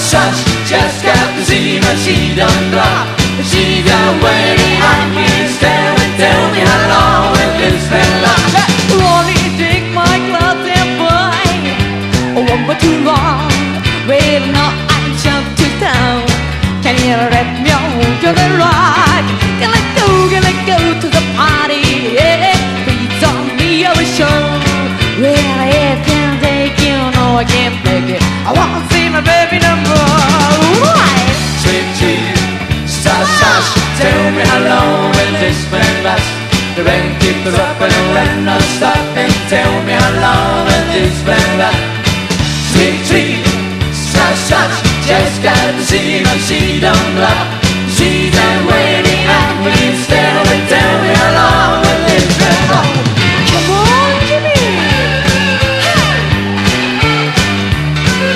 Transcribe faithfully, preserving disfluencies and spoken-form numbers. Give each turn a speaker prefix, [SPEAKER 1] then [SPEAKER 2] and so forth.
[SPEAKER 1] shush, just got to see my she done drop. She done waiting, I can't stand it. Tell me how long will this been last?
[SPEAKER 2] Only take my clothes and boy, oh, but too long. Well, now I'm just to town. Can you let me on to the rock? Can I go, can I go to the party? Yeah, please don't be a show. Well, if can't take you, no, I can't take it. I want to see my baby no more. Why?
[SPEAKER 1] Sweet, sweet, shush, shush, tell me how long will this been last? The rain keeps dropping and rain not stopping. Tell me how long will this been last? Sweet, sweet, shush, shush, just got to see my she done drop. She done waiting, I'm really staring. Tell me